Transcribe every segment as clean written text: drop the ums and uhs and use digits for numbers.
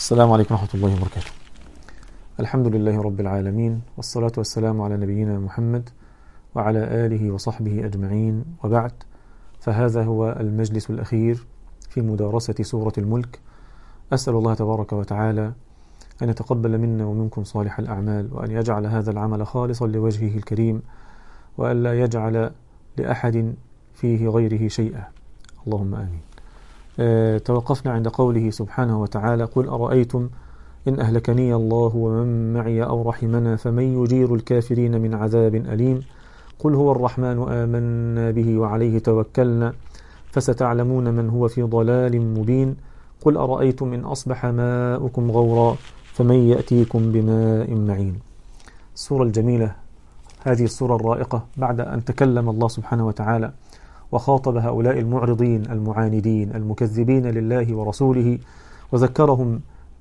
السلام عليكم ورحمة الله وبركاته. الحمد لله رب العالمين، والصلاة والسلام على نبينا محمد وعلى آله وصحبه أجمعين، وبعد، فهذا هو المجلس الأخير في مدارسة سورة الملك. أسأل الله تبارك وتعالى أن يتقبل منا ومنكم صالح الأعمال، وأن يجعل هذا العمل خالصا لوجهه الكريم، وأن لا يجعل لأحد فيه غيره شيئا، اللهم آمين. توقفنا عند قوله سبحانه وتعالى: قل أرأيتم إن أهلكني الله ومن معي أو رحمنا فمن يجير الكافرين من عذاب أليم. قل هو الرحمن آمنا به وعليه توكلنا فستعلمون من هو في ضلال مبين. قل أرأيتم إن أصبح ماؤكم غورا فمن يأتيكم بماء معين. السورة الجميلة، هذه السورة الرائقة، بعد أن تكلم الله سبحانه وتعالى وخاطب هؤلاء المعرضين المعاندين المكذبين لله ورسوله، وذكرهم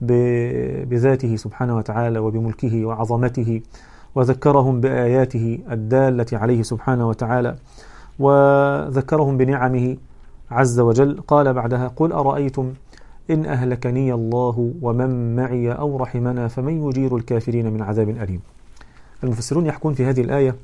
بذاته سبحانه وتعالى وبملكه وعظمته، وذكرهم بآياته الدالة عليه سبحانه وتعالى، وذكرهم بنعمه عز وجل. قال بعدها: قل أرأيتم إن أهلكني الله ومن معي أو رحمنا فمن يجير الكافرين من عذاب أليم. المفسرون يحكون في هذه الآية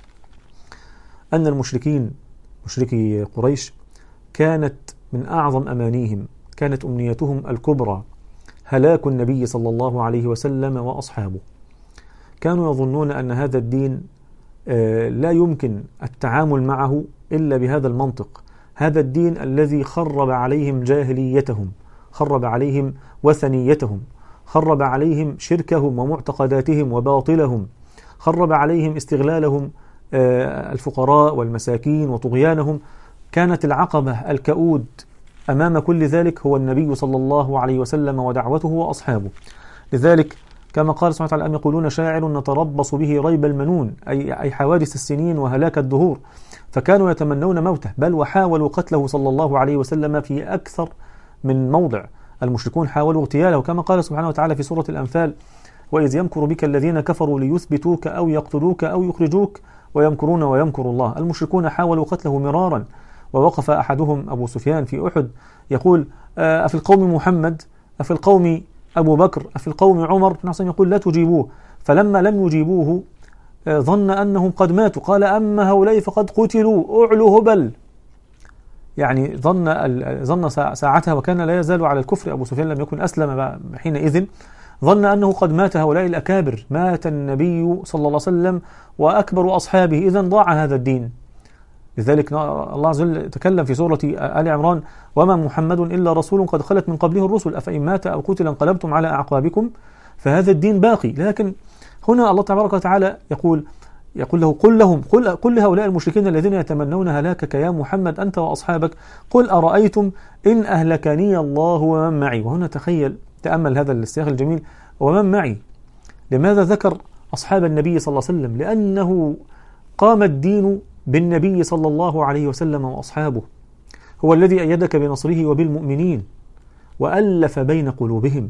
أن المشركين، مشركي قريش، كانت من أعظم أمانيهم، كانت أمنيتهم الكبرى هلاك النبي صلى الله عليه وسلم وأصحابه. كانوا يظنون أن هذا الدين لا يمكن التعامل معه إلا بهذا المنطق. هذا الدين الذي خرب عليهم جاهليتهم، خرب عليهم وثنيتهم، خرب عليهم شركهم ومعتقداتهم وباطلهم، خرب عليهم استغلالهم الفقراء والمساكين وطغيانهم. كانت العقبة الكؤود أمام كل ذلك هو النبي صلى الله عليه وسلم ودعوته وأصحابه. لذلك كما قال سبحانه وتعالى: أم يقولون شاعر نتربص به ريب المنون، أي حوادث السنين وهلاك الدهور. فكانوا يتمنون موته، بل وحاولوا قتله صلى الله عليه وسلم في أكثر من موضع. المشركون حاولوا اغتياله، كما قال سبحانه وتعالى في سورة الأنفال: وإذ يمكر بك الذين كفروا ليثبتوك أو يقتلوك أو يخرجوك ويمكرون ويمكر الله. المشركون حاولوا قتله مرارا، ووقف أحدهم أبو سفيان في أحد يقول: أفي القوم محمد؟ أفي القوم أبو بكر؟ أفي القوم عمر؟ نعم، يقول: لا تجيبوه. فلما لم يجيبوه ظن أنهم قد ماتوا، قال: أما هؤلاء فقد قتلوا أعلوا هبل. يعني ظن ساعتها، وكان لا يزال على الكفر أبو سفيان، لم يكن أسلم حينئذ، ظن أنه قد مات هؤلاء الأكابر، مات النبي صلى الله عليه وسلم وأكبر أصحابه، إذن ضاع هذا الدين. لذلك الله عز وجل تكلم في سورة آل عمران: وما محمد إلا رسول قد خلت من قبله الرسل أفإن مات أو قتل انقلبتم على أعقابكم. فهذا الدين باقي. لكن هنا الله تبارك وتعالى يقول له: قل لهؤلاء المشركين الذين يتمنون هلاكك يا محمد أنت وأصحابك: قل أرأيتم إن أهلكني الله ومن معي. وهنا تأمل هذا السياق الجميل: ومن معي. لماذا ذكر أصحاب النبي صلى الله عليه وسلم؟ لأنه قام الدين بالنبي صلى الله عليه وسلم وأصحابه. هو الذي أيدك بنصره وبالمؤمنين وألف بين قلوبهم.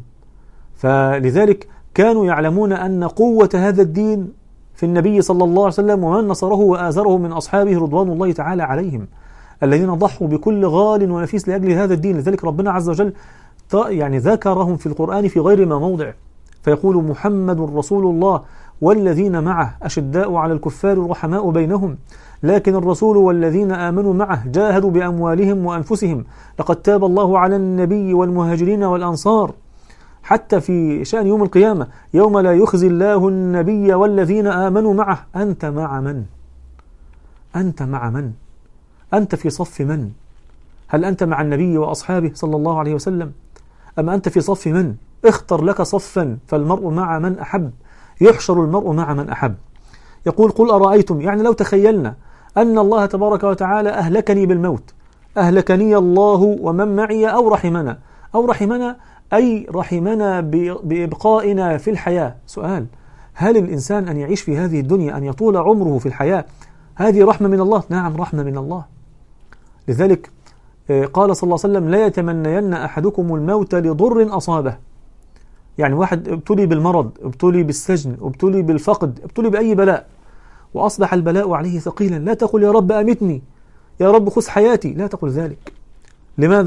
فلذلك كانوا يعلمون أن قوة هذا الدين في النبي صلى الله عليه وسلم، ومن نصره وآزره من أصحابه رضوان الله تعالى عليهم، الذين ضحوا بكل غال ونفيس لأجل هذا الدين. لذلك ربنا عز وجل ذكرهم في القرآن في غير ما موضع، فيقول: محمد رسول الله والذين معه أشداء على الكفار رحماء بينهم، لكن الرسول والذين آمنوا معه جاهدوا بأموالهم وأنفسهم، لقد تاب الله على النبي والمهاجرين والأنصار. حتى في شأن يوم القيامة: يوم لا يخزي الله النبي والذين آمنوا معه. أنت مع من؟ أنت مع من؟ أنت في صف من؟ هل أنت مع النبي وأصحابه صلى الله عليه وسلم، أم أنت في صف من؟ اختر لك صفا، فالمرء مع من أحب، يحشر المرء مع من أحب. يقول: قل أرأيتم، يعني لو تخيلنا أن الله تبارك وتعالى أهلكني بالموت، أهلكني الله ومن معي أو رحمنا. أو رحمنا أي رحمنا بإبقائنا في الحياة. سؤال: هل الإنسان أن يعيش في هذه الدنيا، أن يطول عمره في الحياة، هذه رحمة من الله؟ نعم، رحمة من الله. لذلك قال صلى الله عليه وسلم: لا يتمنين أحدكم الموت لضر أصابه. يعني واحد ابتلي بالمرض، ابتلي بالسجن، ابتلي بالفقد، ابتلي بأي بلاء، وأصبح البلاء عليه ثقيلا، لا تقل يا رب أمتني، يا رب خذ حياتي، لا تقل ذلك. لماذا؟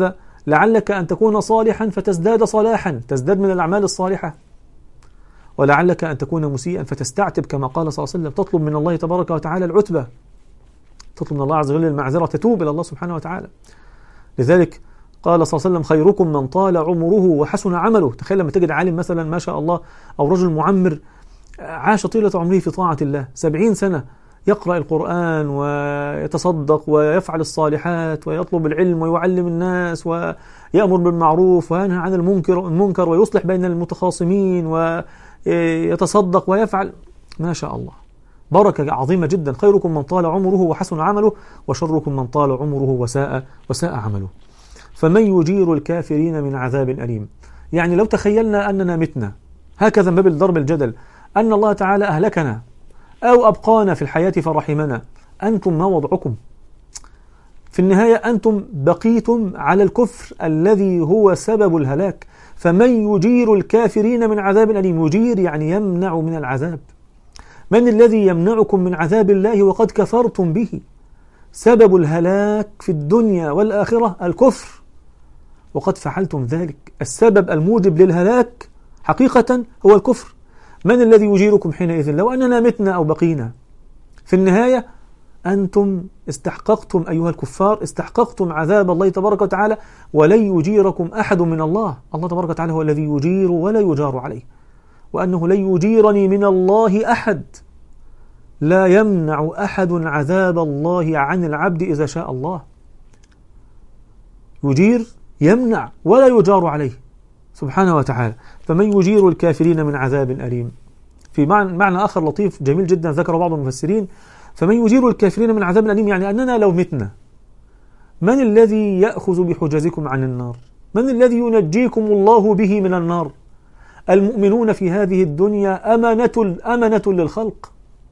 لعلك أن تكون صالحا فتزداد صلاحا، تزداد من الأعمال الصالحة، ولعلك أن تكون مسيئا فتستعتب كما قال صلى الله عليه وسلم، تطلب من الله تبارك وتعالى العتبة، تطلب من الله عز وجل المعذرة، تتوب إلى الله سبحانه وتعالى. لذلك قال صلى الله عليه وسلم خيركم من طال عمره وحسن عمله. تخيل لما تجد عالم مثلا ما شاء الله أو رجل معمر عاش طيلة عمره في طاعة الله 70 سنة، يقرأ القرآن ويتصدق ويفعل الصالحات ويطلب العلم ويعلم الناس ويأمر بالمعروف وينهى عن المنكر ويصلح بين المتخاصمين ويتصدق ويفعل، ما شاء الله، بركة عظيمة جدا. خيركم من طال عمره وحسن عمله، وشركم من طال عمره وساء عمله. فمن يجير الكافرين من عذاب أليم. يعني لو تخيلنا أننا متنا هكذا من باب ضرب الجدل، أن الله تعالى أهلكنا أو أبقانا في الحياة فرحمنا، أنتم ما وضعكم؟ في النهاية أنتم بقيتم على الكفر الذي هو سبب الهلاك. فمن يجير الكافرين من عذاب أليم. يجير يعني يمنع من العذاب. من الذي يمنعكم من عذاب الله وقد كفرتم به؟ سبب الهلاك في الدنيا والآخرة الكفر، وقد فعلتم ذلك. السبب الموجب للهلاك حقيقة هو الكفر. من الذي يجيركم حينئذ لو أننا متنا أو بقينا؟ في النهاية أنتم استحققتم أيها الكفار، استحققتم عذاب الله تبارك وتعالى، ولن يجيركم أحد من الله. الله تبارك وتعالى هو الذي يجير ولا يجار عليه، وأنه لن يجيرني من الله أحد. لا يمنع أحد عذاب الله عن العبد إذا شاء الله. يجير، يمنع، ولا يجار عليه سبحانه وتعالى. فمن يجير الكافرين من عذاب أليم. في معنى آخر لطيف جميل جدا ذكر بعض المفسرين، فمن يجير الكافرين من عذاب أليم يعني أننا لو متنا، من الذي يأخذ بحجزكم عن النار؟ من الذي ينجيكم الله به من النار؟ المؤمنون في هذه الدنيا أمنة للخلق.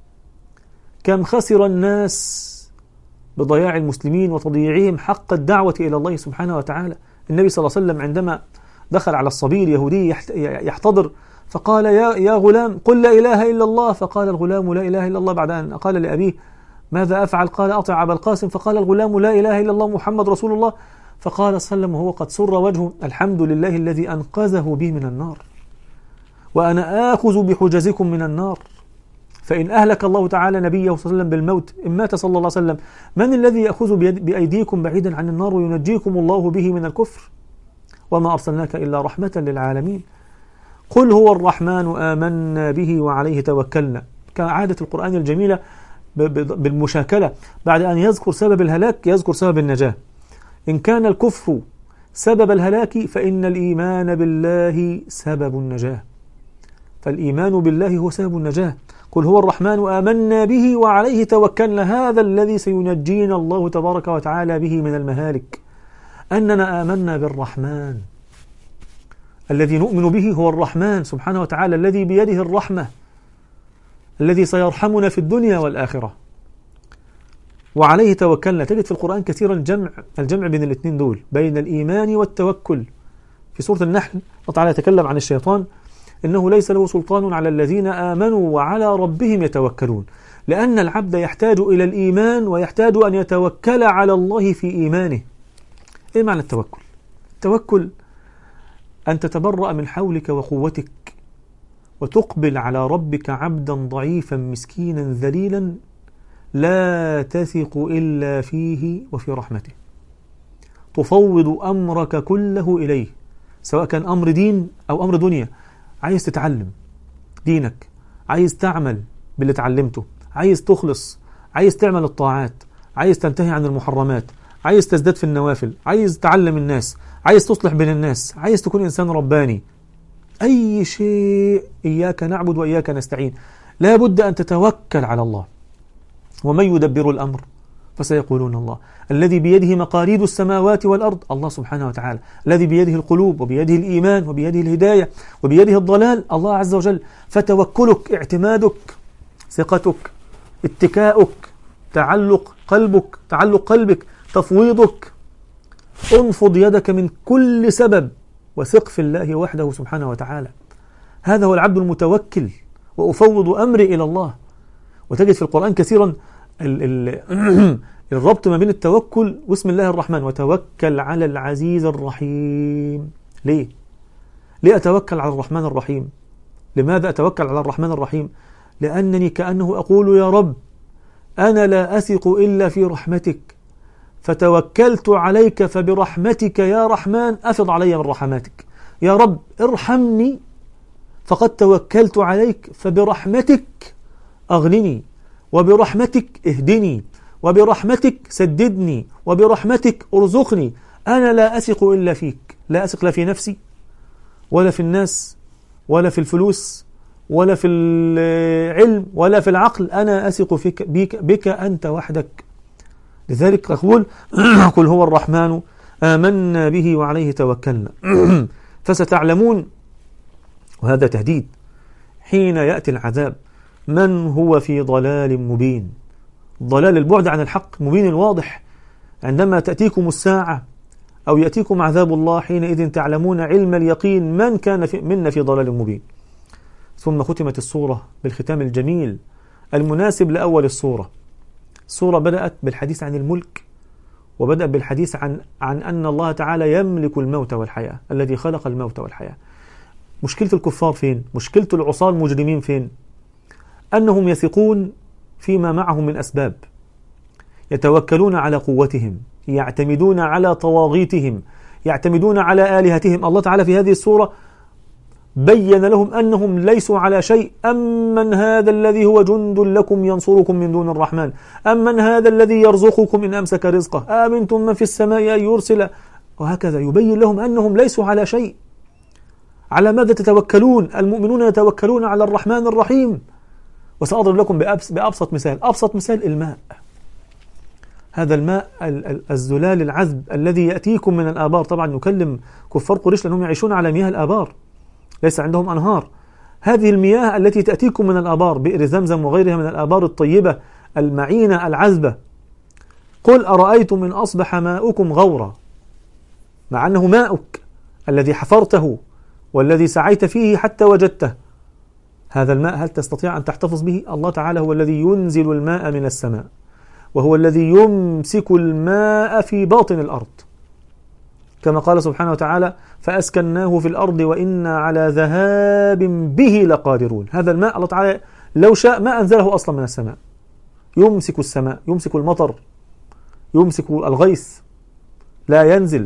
كم خسر الناس بضياع المسلمين وتضييعهم حق الدعوة إلى الله سبحانه وتعالى. النبي صلى الله عليه وسلم عندما دخل على الصبي اليهودي يحتضر فقال يا غلام قل لا إله إلا الله، فقال الغلام لا إله إلا الله، بعد أن قال لأبيه ماذا أفعل؟ قال أطع أبا القاسم، فقال الغلام لا إله إلا الله محمد رسول الله، فقال صلى الله عليه وسلم وهو قد سر وجهه الحمد لله الذي أنقذه بي من النار، وأنا آخذ بحجزكم من النار. فإن أهلك الله تعالى نبيه صلى الله عليه وسلم بالموت إن مات صلى الله عليه وسلم، من الذي يأخذ بأيديكم بعيدا عن النار وينجيكم الله به من الكفر؟ وما أرسلناك إلا رحمة للعالمين. قل هو الرحمن آمنا به وعليه توكلنا. كعادة القرآن الجميلة بالمشاكلة، بعد أن يذكر سبب الهلاك يذكر سبب النجاة. إن كان الكفر سبب الهلاك فإن الإيمان بالله سبب النجاة، فالإيمان بالله هو سبب النجاة. قل هو الرحمن آمنا به وعليه توكلنا، هذا الذي سينجينا الله تبارك وتعالى به من المهالك، أننا آمنا بالرحمن. الذي نؤمن به هو الرحمن سبحانه وتعالى الذي بيده الرحمة، الذي سيرحمنا في الدنيا والآخرة. وعليه توكلنا. تجد في القرآن كثيرا الجمع بين الاثنين دول، بين الإيمان والتوكل. في سورة النحل الله تعالى يتكلم عن الشيطان إنه ليس له سلطان على الذين آمنوا وعلى ربهم يتوكلون، لأن العبد يحتاج إلى الإيمان ويحتاج أن يتوكل على الله في إيمانه. إيه معنى التوكل؟ التوكل أن تتبرأ من حولك وقوتك وتقبل على ربك عبدا ضعيفا مسكينا ذليلا لا تثق إلا فيه وفي رحمته، تفوض أمرك كله إليه، سواء كان أمر دين أو أمر دنيا. عايز تتعلم دينك، عايز تعمل باللي تعلمته، عايز تخلص، عايز تعمل الطاعات، عايز تنتهي عن المحرمات، عايز تزداد في النوافل، عايز تعلم الناس، عايز تصلح بين الناس، عايز تكون إنسان رباني، أي شيء إياك نعبد وإياك نستعين، لا بد أن تتوكل على الله. ومن يدبر الأمر فسيقولون الله، الذي بيده مقاليد السماوات والأرض الله سبحانه وتعالى، الذي بيده القلوب وبيده الإيمان وبيده الهداية وبيده الضلال الله عز وجل. فتوكلك، اعتمادك، ثقتك، اتكاؤك، تعلق قلبك، تفويضك، انفض يدك من كل سبب وثق في الله وحده سبحانه وتعالى. هذا هو العبد المتوكل، وأفوض أمري إلى الله. وتجد في القرآن كثيرا الربط ما بين التوكل واسم الله الرحمن، وتوكل على العزيز الرحيم. ليه أتوكل على الرحمن الرحيم؟ لماذا أتوكل على الرحمن الرحيم؟ لأنني كأنه أقول يا رب أنا لا أثق إلا في رحمتك، فتوكلت عليك، فبرحمتك يا رحمن أفض علي من رحماتك. يا رب ارحمني فقد توكلت عليك، فبرحمتك أغنني، وبرحمتك اهدني، وبرحمتك سددني، وبرحمتك ارزقني. أنا لا أثق إلا فيك، لا أثق لا في نفسي ولا في الناس ولا في الفلوس ولا في العلم ولا في العقل، أنا أثق فيك بك أنت وحدك. لذلك أقول قل هو الرحمن آمنا به وعليه توكلنا. فستعلمون، وهذا تهديد، حين يأتي العذاب من هو في ضلال مبين، ضلال البعد عن الحق مبين الواضح. عندما تأتيكم الساعة أو يأتيكم عذاب الله حينئذ تعلمون علم اليقين من كان منا في ضلال مبين. ثم ختمت السورة بالختام الجميل المناسب لأول السورة. السورة بدأت بالحديث عن الملك، وبدأ بالحديث عن أن الله تعالى يملك الموت والحياة، الذي خلق الموت والحياة. مشكلة الكفار فين؟ مشكلة العصاة المجرمين فين؟ أنهم يثقون فيما معهم من أسباب، يتوكلون على قوتهم، يعتمدون على طواغيتهم، يعتمدون على آلهتهم. الله تعالى في هذه السورة بين لهم أنهم ليسوا على شيء. أمن هذا الذي هو جند لكم ينصركم من دون الرحمن، أمن هذا الذي يرزقكم إن أمسك رزقه، آمنتم من في السماء أن يرسل، وهكذا يبين لهم أنهم ليسوا على شيء. على ماذا تتوكلون؟ المؤمنون يتوكلون على الرحمن الرحيم. وسأضرب لكم بأبسط مثال، أبسط مثال الماء. هذا الماء الزلال العذب الذي يأتيكم من الآبار. طبعا نكلم كفار قريش لأنهم يعيشون على مياه الآبار، ليس عندهم أنهار. هذه المياه التي تأتيكم من الآبار، بئر زمزم وغيرها من الآبار الطيبة المعينة العذبة، قل أرأيتم إن أصبح ماؤكم غورا، مع أنه ماؤك الذي حفرته والذي سعيت فيه حتى وجدته. هذا الماء هل تستطيع أن تحتفظ به؟ الله تعالى هو الذي ينزل الماء من السماء، وهو الذي يمسك الماء في باطن الأرض، كما قال سبحانه وتعالى فأسكناه في الأرض وإنا على ذهاب به لقادرون. هذا الماء الله تعالى لو شاء ما أنزله أصلا من السماء. يمسك السماء، يمسك المطر، يمسك الغيث، لا ينزل.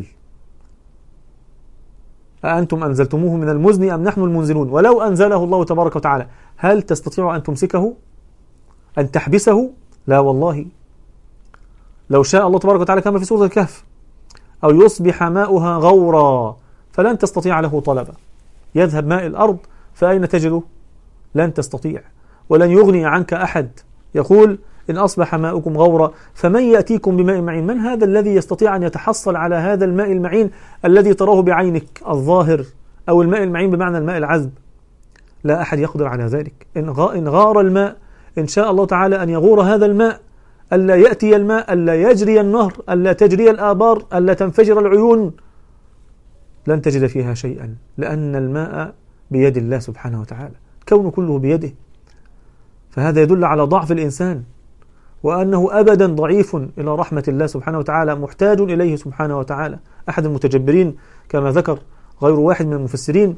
أأنتم أنزلتموه من المزن أم نحن المنزلون؟ ولو أنزله الله تبارك وتعالى هل تستطيع أن تمسكه؟ أن تحبسه؟ لا والله. لو شاء الله تبارك وتعالى كما في سورة الكهف أو يصبح ماؤها غورا فلن تستطيع له طلبا. يذهب ماء الأرض فأين تجده؟ لن تستطيع، ولن يغني عنك أحد. يقول إن أصبح ماؤكم غورا فمن يأتيكم بماء معين؟ من هذا الذي يستطيع أن يتحصل على هذا الماء المعين الذي تراه بعينك الظاهر، أو الماء المعين بمعنى الماء العذب؟ لا أحد يقدر على ذلك. إن غار الماء، إن شاء الله تعالى أن يغور هذا الماء، ألا يأتي الماء، ألا يجري النهر، ألا تجري الآبار، ألا تنفجر العيون، لن تجد فيها شيئا، لأن الماء بيد الله سبحانه وتعالى، كون كله بيده. فهذا يدل على ضعف الإنسان، وأنه أبدا ضعيف إلى رحمة الله سبحانه وتعالى، محتاج إليه سبحانه وتعالى. أحد المتجبرين كما ذكر غير واحد من المفسرين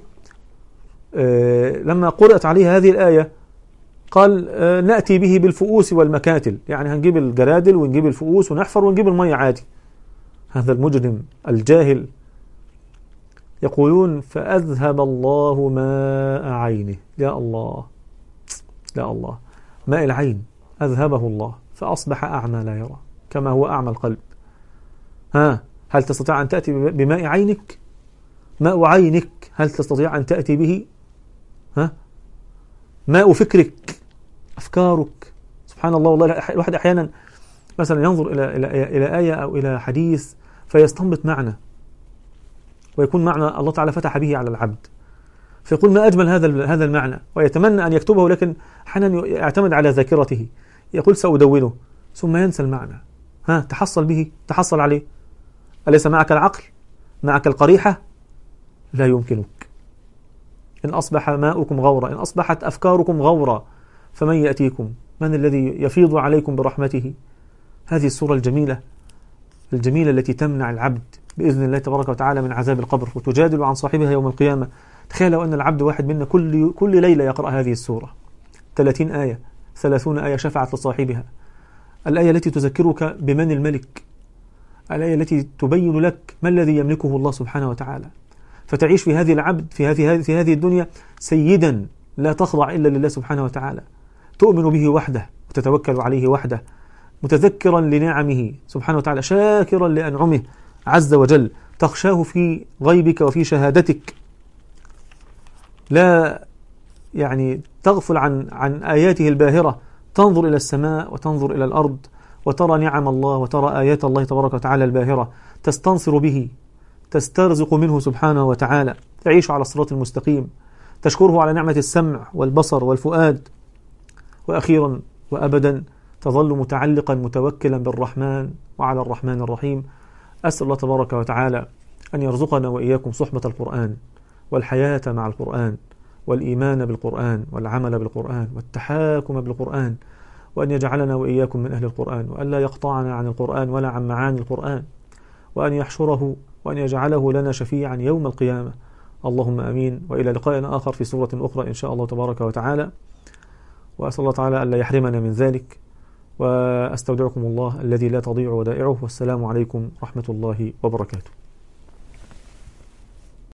لما قرأت عليه هذه الآية قال نأتي به بالفؤوس والمكاتل، يعني هنجيب الجرادل ونجيب الفؤوس ونحفر ونجيب المية عادي. هذا المجرم الجاهل يقولون فأذهب الله ماء عينه. يا الله، يا الله، ماء العين أذهبه الله فأصبح أعمى لا يرى كما هو أعمى القلب. هل تستطيع أن تأتي بماء عينك؟ ماء عينك هل تستطيع أن تأتي به؟ ماء فكرك، أفكارك. سبحان الله، والله الواحد أحيانا مثلا ينظر إلى آية أو إلى حديث فيستنبط معنى، ويكون معنى الله تعالى فتح به على العبد، فيقول ما أجمل هذا المعنى، ويتمنى أن يكتبه، لكن أحيانا يعتمد على ذاكرته، يقول سأدونه، ثم ينسى المعنى. تحصل به، تحصل عليه. أليس معك العقل؟ معك القريحة؟ لا يمكنك. إن أصبح ماؤكم غورا، إن أصبحت أفكاركم غورا، فمن يأتيكم من الذي يفيض عليكم برحمته؟ هذه السورة الجميلة التي تمنع العبد بإذن الله تبارك وتعالى من عذاب القبر وتجادل عن صاحبها يوم القيامة. تخيل لو أن العبد واحد منا كل ليلة يقرأ هذه السورة 30 آية 30 آية شفعت لصاحبها. الآية التي تذكرك بمن الملك، الآية التي تبين لك ما الذي يملكه الله سبحانه وتعالى، فتعيش في هذه العبد في هذه الدنيا سيدا لا تخضع إلا لله سبحانه وتعالى، تؤمن به وحده وتتوكل عليه وحده، متذكرا لنعمه سبحانه وتعالى، شاكرا لأنعمه عز وجل، تخشاه في غيبك وفي شهادتك، لا يعني تغفل عن آياته الباهرة، تنظر إلى السماء وتنظر إلى الأرض وترى نعم الله وترى آيات الله تبارك وتعالى الباهرة، تستنصر به، تسترزق منه سبحانه وتعالى، تعيش على الصراط المستقيم، تشكره على نعمة السمع والبصر والفؤاد، وأخيرا وأبدا تظل متعلقا متوكلا بالرحمن وعلى الرحمن الرحيم. أسأل الله تبارك وتعالى أن يرزقنا وإياكم صحبة القرآن والحياة مع القرآن والإيمان بالقرآن والعمل بالقرآن والتحاكم بالقرآن، وأن يجعلنا وإياكم من أهل القرآن، وأن لا يقطعنا عن القرآن ولا عن معاني القرآن، وأن يحشره وأن يجعله لنا شفيعا يوم القيامة. اللهم أمين. وإلى لقاء آخر في سورة أخرى إن شاء الله تبارك وتعالى، وأسأل الله تعالى أن لا يحرمنا من ذلك، وأستودعكم الله الذي لا تضيع ودائعه، والسلام عليكم ورحمة الله وبركاته.